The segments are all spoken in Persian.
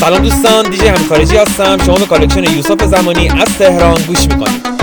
سلام دوستان، دیجی همین خارجی هستم. شما به کالکشن یوسف زمانی از تهران گوش میکنید.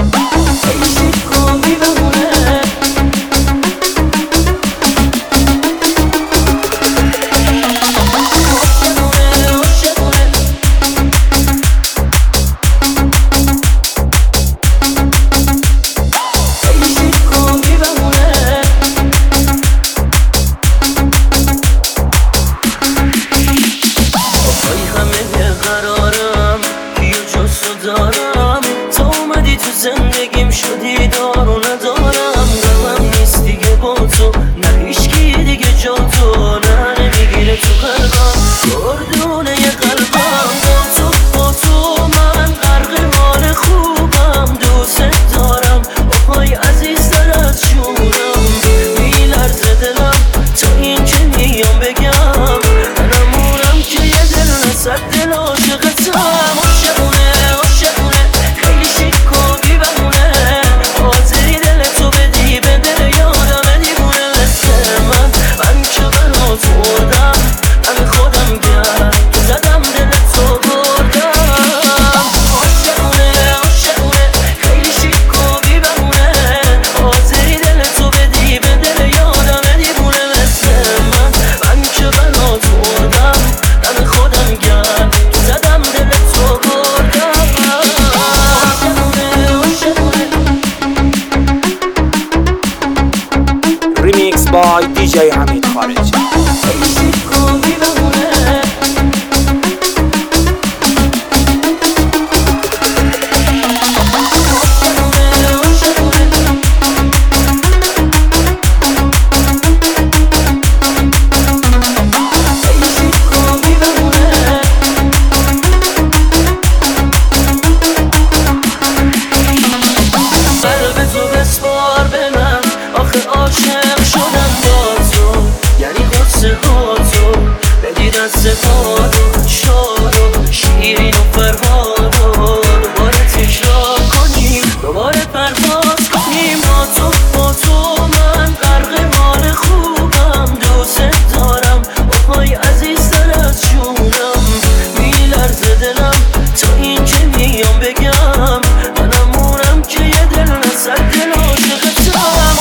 زندگیم شدی دار و ندارم، قلبم نیست دیگه با تو، نه هیچکی دیگه جا تو، نه نمیگیره تو قلبم گردونه یه قلبم. با تو من غرق حال خوبم، دوست دارم آهای عزیز تر از جونم، میلرزه دلم تا این که میام بگم، منمونم که یه دل نصد دل عاشقتم. Remix by DJ حمید خارجی. عاشق شدم با تو، یعنی قصه ها تو بدی دست پادو، شاد و شیرین و فرهاد و دوباره تکرار کنیم، دوباره پرواز کنیم. با تو من غرق حال خوبم، دوست دارم آهای عزیز تر از جونم، میلرزه دلم تا این که میام بگم، منمونم که یه دل نصد دل عاشقتم.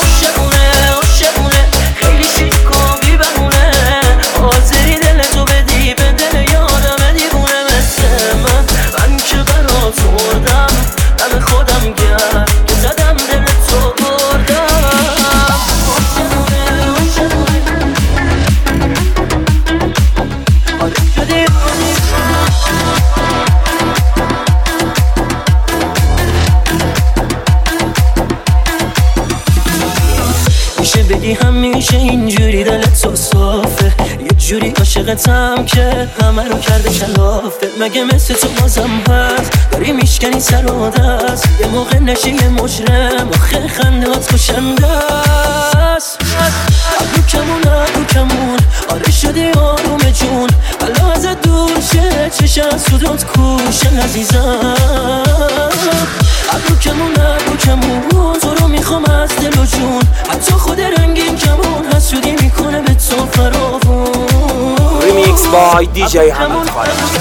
بگی همیشه اینجوری دلت تو صافه، یه جوری عاشقتم که همه رو کرده کلافه، مگه مثل تو بازم هست داری میشکنی سر و دست، یه موقع نشی یه مجرم آخه خندهات خوشنده است. ابرو کمون آره شدی آروم جون، بلا ازت دور شه چشم سودات کوشن عزیزم. ابرو کمون تو رو میخوام از دل و جون، حتی خود رنگین کمون حسودی میکنه به تو فراوون. Remix by DJ حمید خارجی.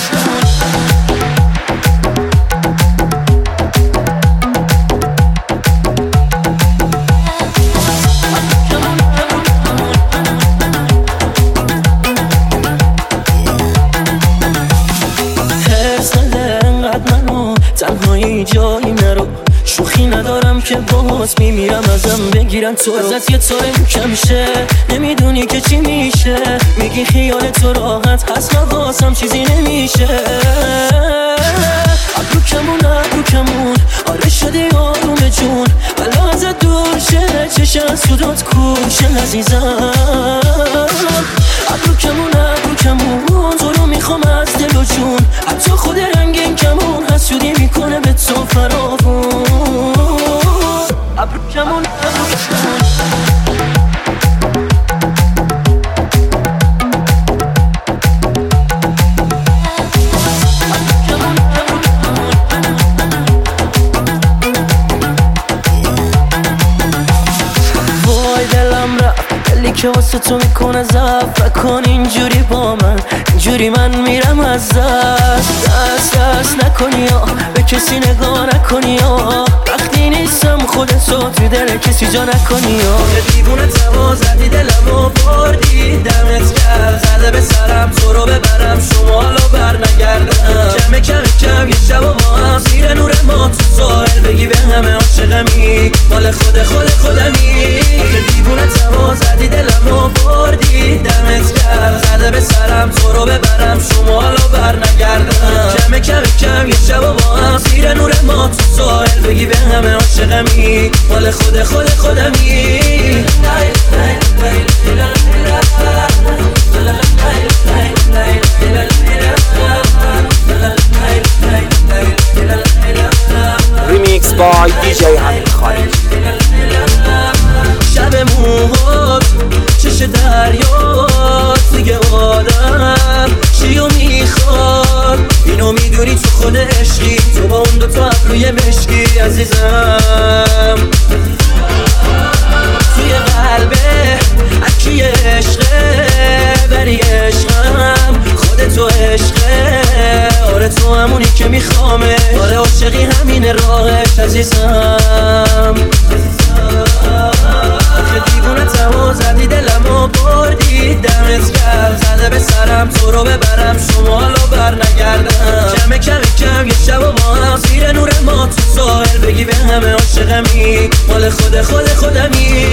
تنهایی جایی نرو، شوخی ندارم که باز میمیرم ازم بگیرن تو رو، ازت یه طوره کم شه نمیدونی که چی میشه، میگی خیال تو راحت هست واسم چیزی نمیشه. ابرو کمون آره شدی آروم جون، بلا ازت دور شه چشم سودات کوشن عزیزم. ابرو کمون تو رو میخوام از دل و جون، حتی خود رنگین کمون حسودی میکنه به تو فراوون. ابرو کمون وای دلم رفت دلی که واسه تو میکنه ضعف نکن اینجوری با من، اینجوری من میرم از دست نکنی یا به کسی نگاه نکنی یا وقتی نیستم خودتو تو دل کسی جا نکنی یا دیوونه توا زدی دلمو بردی دمت کرد زده به سرم تو رو ببرم شمالو بر نگردم کم یه شب و با هم زیر نور ما تو ساحل بگی به همه عاشقمی مال خودمی دیوونه توا زدی دلمو بردی دمت کرد زده به سرم تو رو ببرم شمالو بر نگردم کم یه شب و با هم زیر نور ما تو ساحل بگی به همه عاشقمی مال خودمی ریمیکس بای دیجی حمید خارجی. شب موهات چش دریات دیگه آدم چیو میخواد اینو میدونی تو خود عشقی تو با اون دوتا ابروی مشکی عزیزم توی قلبه اکی عشقه بری عشقم خودتو عشقه آره تو همونی که میخوامه آره عاشقی همین راهش عزیزم دیوونه تمام زدی دلمو بردی دمت کرد زده به سرم تو رو ببرم شمالو بر نگردم کم یه شب و با هم زیر نور ما تو ساحل بگی به همه عاشقمی مال خودمی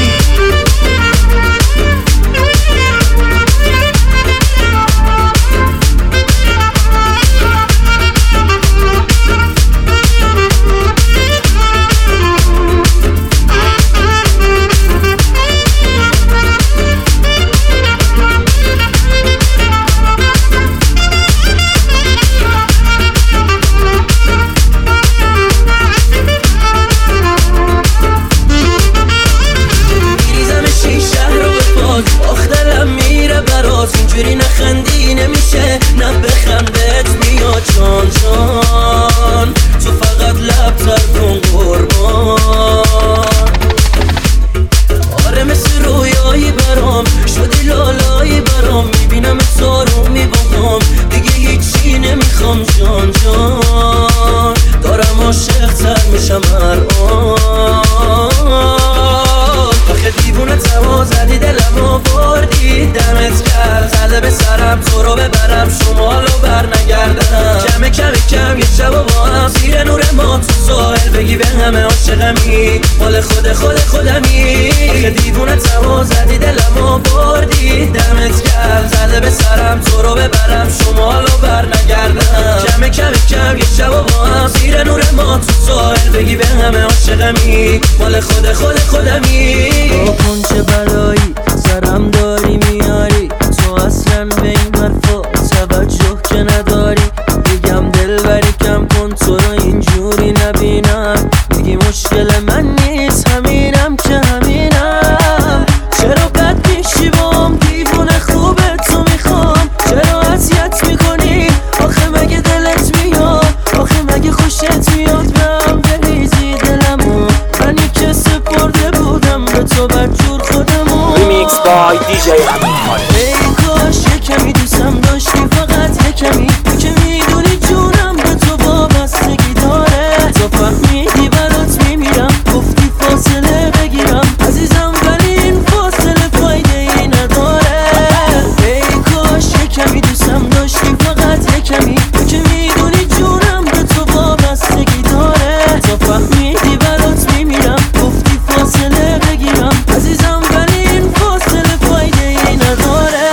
اینجوری نخندی نمیشه نه بخندت میاد جان تو فقط لب تر کن قربان آره مثل رویایی برام شدی لالایی برام میبینم تو میباهم دیگه هیچی نمیخوام جان دارم عاشق تر میشم هر آخه دیوونه توا زدی دلمو بردی دمت کرد زده به سرم تو رو ببرم شمالو بر نگردم کم یه شب و با هم زیر نور ما تو ساحل بگی به همه عاشقمی مال خودمی آخه دیوونه توا زدی دلمو بردی دمت کرد زده به سرم تو رو ببرم شمالو بر نگردم کم یه شب و با هم زیر نور ما تو ساحل بگی به همه عاشقمی مال خودمی کن چه بلایی سرم داری میاری تو اصلا به این حرفا توجه که نداری میگم دلبری کم کن تو رو اینجوری نبینم میگی مشکل من نیست همینم که همینم چرا بد میشی بام دیوونه خوبه تو میخوام چرا اذیت میکنی آخه مگه دلت میاد آخه مگه خوشت میاد بهم بریزی دلمو منی که سپرده بودم به تو بدجور خودمو ریمیکس بای دیجی حمید خارجی. ای کاش یه کمی دوستم داشتی فقط یه کمی که میدونی جونم به تو وابستگی داره تو فهمیدی برات میمیرم گفتی فاصله بگیرم عزیزم ولی این فاصله فایده ای نداره ای کاش یه کمی دوستم داشتی فقط یه کمی که میدونی جونم به تو وابستگی داره تو فهمیدی برات میمیرم گفتی فاصله بگیرم عزیزم ولی این فاصله فایده ای نداره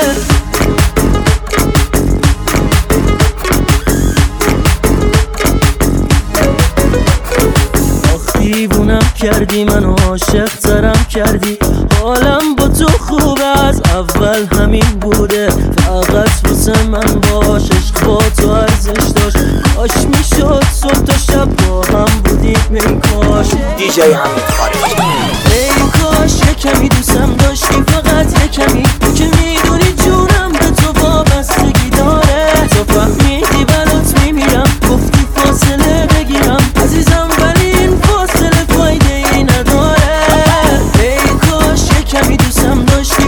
دیوونم کردی منو عاشق ترم کردی حالم با تو خوب از اول همین بوده فقط واسه من باش عشق با تو ارزش داشت کاش میشد صبح تا شب با هم بودیم ای کاش دیجی حمید خارجی. ای کاش یه کمی دوستم داشتی فقط یه کمی که میدونی جونم به تو وابستگی داره تو فهمیدی برات میمیرم گفتی فاصله بگیرم عزیزم ولی این فاصله فایده ای نداره ای کاش یه کمی دوستم داشتی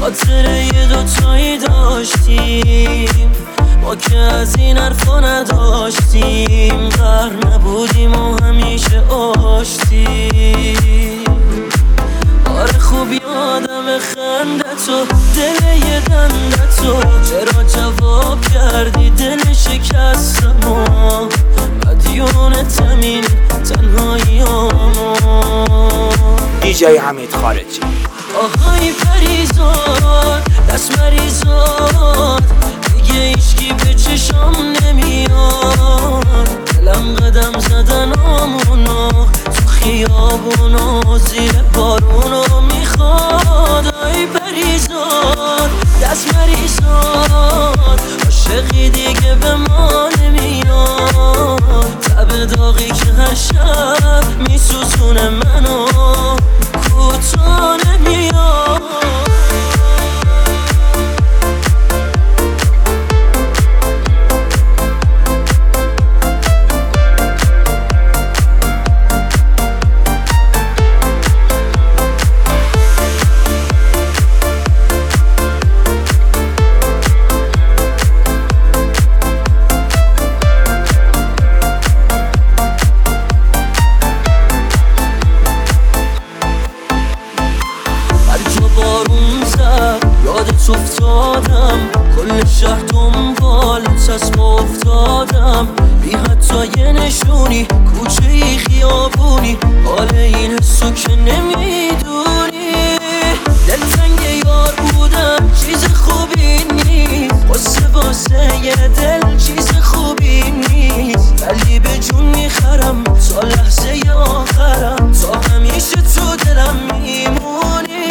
خاطره یه دوتایی داشتیم، ما که از این حرفا نداشتیم، غر نبودیم و همیشه آشتیم. آره خوب یادم خندتو، دل یه دندتو، چرا جواب کردی دل شکستمو، مدیونتم این تنهاییامو. دیجی حمید خارجی. آهای پریزاد دست مریزاد، دیگه ایشکی به چشم نمیاد، دلم قدم زدن آمونو تو خیابونو زیر بارونو میخواد. آی پریزاد دست مریزاد، عاشقی دیگه به ما نمیاد، تب داغی که هر شب میسوزونه منو کوتا نمیاد. یادت افتادم، کل شهر دنبالت چشم افتادم، بی حتی یه نشونی، کوچه ای خیابونی، حال این حسو که نمیدونی. دلتنگ یار بودم چیز خوبی نیست، قصه واسه یه دل چیز خوبی نیست، ولی به جون میخرم تا لحظه آخرم، تا همیشه تو دلم میمونی.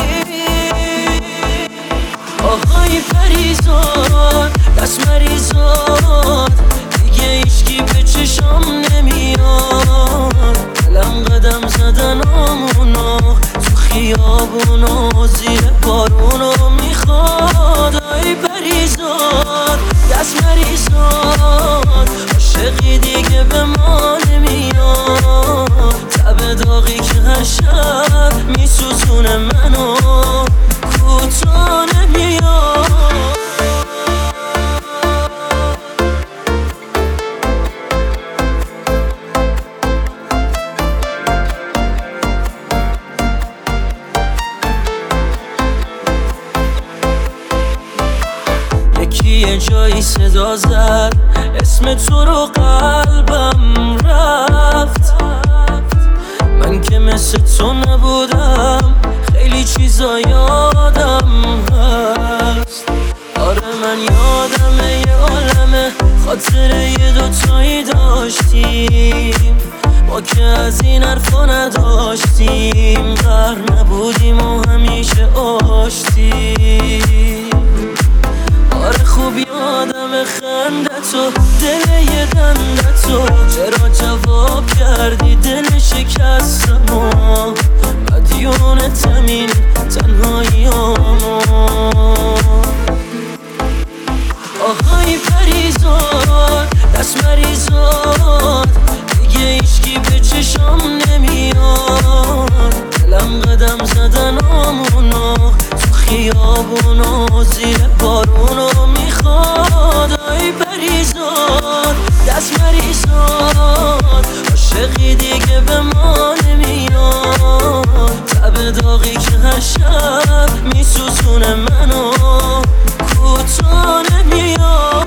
آهای پریزاد دست مریزاد، دیگه ایشکی به چشم نمیاد، دلم قدم زدن آمونو تو خیابونو زیر بارونو میخواد. آی پریزاد دست مریزاد، عاشقی دیگه به ما نمیاد، تب داغی که هر شب میسوزونه منو کوتا نمیاد. یکی یه جایی صدا زد اسم تو رو، قلبم رفت، من که مثل تو نبودم، خیلی چیزا یادم هست. آره من یادمه یه عالمه خاطره یه دوتایی داشتیم، ما که از این حرفا نداشتیم، غر نبودیم و همیشه آشتیم. آره خوب یادم خندتو، دل یه دندتو، چرا جواب کردی دل شکستمو، مدیونتم این تنهاییامو. آهای پریزاد دست مریزاد، دیگه ایشکی به چشم نمیاد، دلم قدم زدن آمونو تو خیابونو زیر بارونو میخواد. آی پریزاد دست مریزاد، عاشقی دیگه به ما نمیاد، تب داغی که هر شب میسوزونه منو کوتا نمیاد.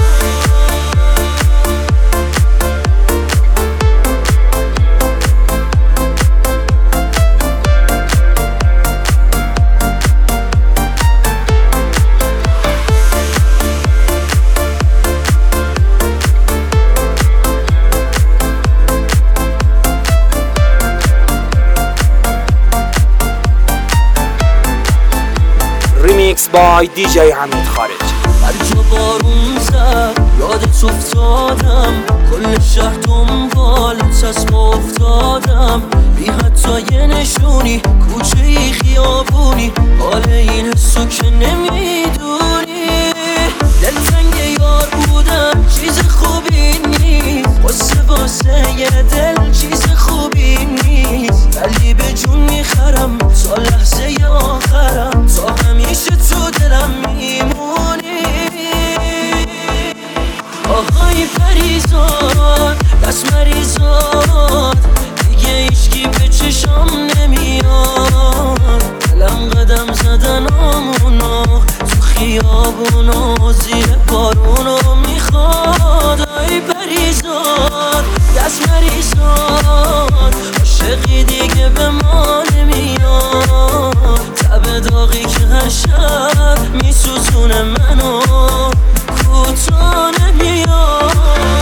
Remix by DJ حمید خارجی. هر جا بارون زد یادت افتادم، کل شهر دنبالت چشم افتادم، بی حتی یه نشونی، کوچه ای خیابونی، حال این حسو که نمیدونی. دلتنگ یار بودم چیز خوبی نیست، قصه واسه یه دل چیز خوبی نیست، ولی به جون میخرم تا لحظه آخرم، تا همیشه تو که هر شب میسوزونه منو کوتاه نمیاد.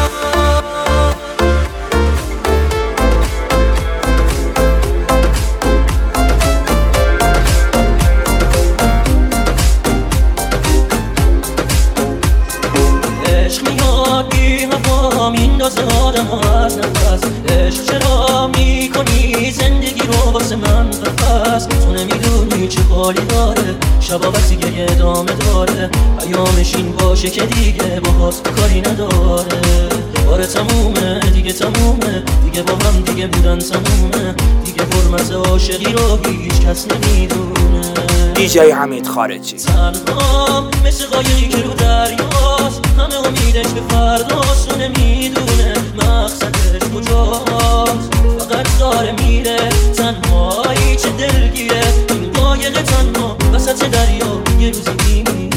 عشق میاد بی هوا میندازه آدم از نفس. عشق چرا میکنی زندگی رو واسه من بفس؟ تو نمیدونی چه حالی داره شبا وقتی که ادامه داره. پیامش این باشه که دیگه باهات کاری نداره. آره تمومه دیگه، تمومه دیگه، با هم دیگه بودن تمومه دیگه. حرمت عاشقی رو هیچ کس نمیدونه. دیجی حمید خارجی. تنهام مثل قایقی که رو دریاست، همه امیدش به فرداست و نمیدونه مقصدش کجاست. فقط داره میره تنهایی، چه دلگیره این قایق تنها وسط دریا یه روزی میمیره.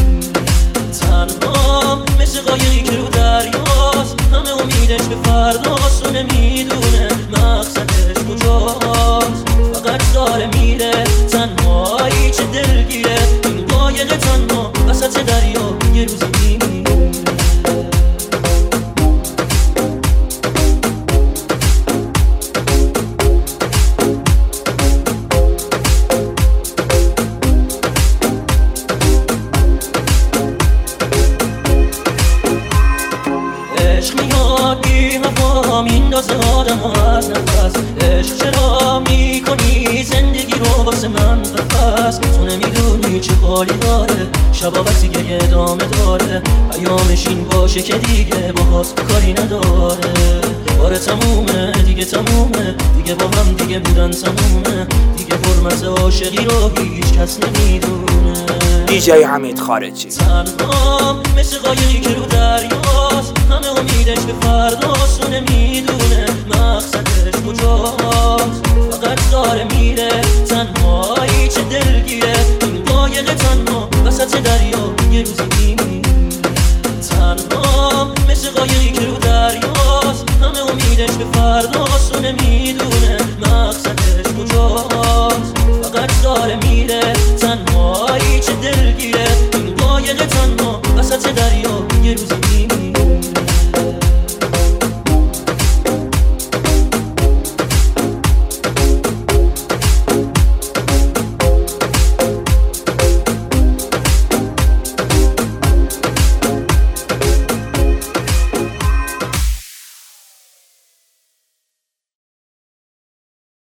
تنهام مثل قایقی که رو دریاست، همه امیدش به فرداست و نمیدونه مقصدش کجاست. فقط داره میره تنهایی، چه دلگیره این قایق تنها وسط دریا یه روزی میمیره. عشق میاد بی هوا میندازه آدم از نفس. عشق چرا میکنی زندگی رو واسه من بفس؟ تو نمیدونی چه حالی داره شبا وقتی که ادامه داره. پیامش این باشه که دیگه باهات کاری نداره. آره تمومه دیگه، تمومه دیگه، با هم دیگه بودن تمومه دیگه. حرمت عاشقی رو هیچ کس نمیدونه. دیجی حمید خارجی. تنهام مثل قایقی که رو دریاست، همه امیدش به فرداست و نمیدونه مقصدش کجاست. فقط داره میره تنهایی، چه دلگیره این قایق تنها وسط دریا یه روزی میمیره.